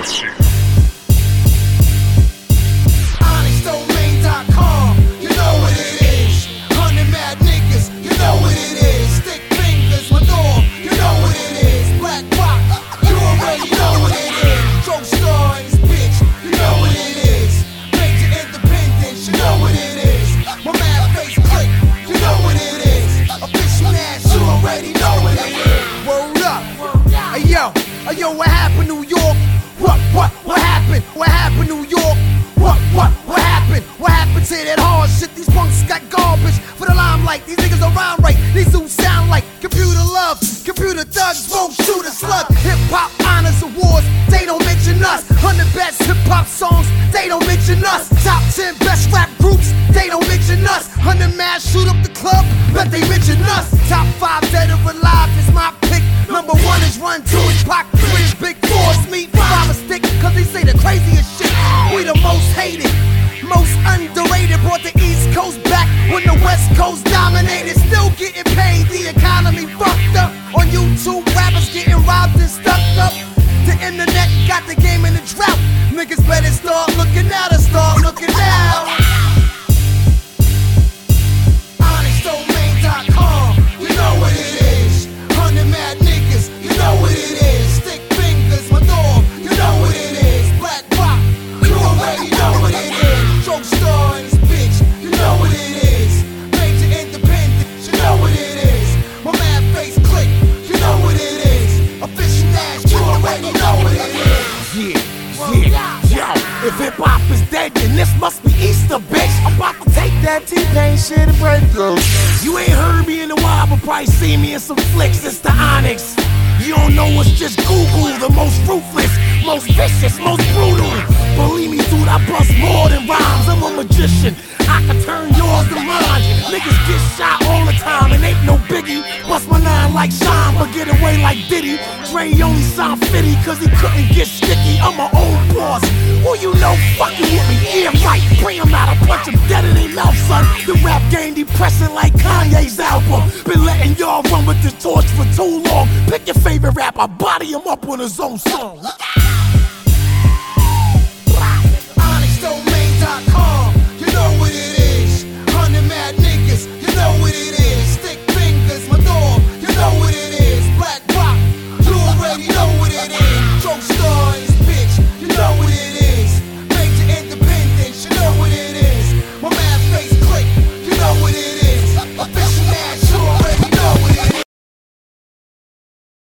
shit. OnyxDomain.com, you know what it is. 100 mad niggas, you know what it is. Stick fingers with all, you know what it is. Black Rock, you already know what it is. Joke Stars, bitch, you know what it is. Major Independence, you know what it is. My mad face click, you know what it is. Official ass, you already know what it is. Word up, hey yo, what happened, New York? What happened? What happened, New York? What happened? What happened to that hard shit? These punks got garbage for the limelight. These niggas don't rhyme right. These dudes sound like computer love. Computer thugs won't shoot a slug. Hip hop honors awards, they don't mention us. 100 best hip hop songs, they don't mention us. Top 10 best rap groups, they don't mention us. 100 mad shoot up the club, but they mention us. Top 5 dead or alive is my pick. Number 1 is Run 2 is Pac, 3 is Big 4 is me, 5 is Stick, cause they say the craziest shit. We the most hated, most underrated. Brought the East Coast back when the West Coast dominated. Still getting paid, the economy fucked up. On YouTube, rappers getting robbed and stuck up. The internet got the game in a drought. Niggas better start looking at us, start looking out. OnyxDomain.com, you know what it is. 100 mad niggas, you know what it is. Stick fingers with all, you know what it is. Black Rock, you already know what it is. Joke Stars, bitch, you know what it is. Major Independence, you know what it is. My mad face click, you know what it is. Official ass, you already know what it is. Yo, if hip hop is dead, then this must be Easter, bitch. I'm about to take that T-Pain shit and break through. You ain't heard me in a while, but probably see me in some flicks. It's the Onyx. You don't know what's just Google. The most ruthless, most vicious, most brutal. Believe me, dude, I bust more than rhymes. I'm a magician. I can turn yours to mine. Niggas get shot all the time and ain't no biggie. Bust my nine like Sean, but get away like Diddy. Dre only signed 50 cause he couldn't get sticky. I'm my own boss. Who you know fucking with me? Yeah, right. Bring him out, I punch him dead in their mouth, son. The rap game depressing like Kanye's album. Been letting y'all run with this torch for too long. Pick your favorite rapper, body him up on his own song.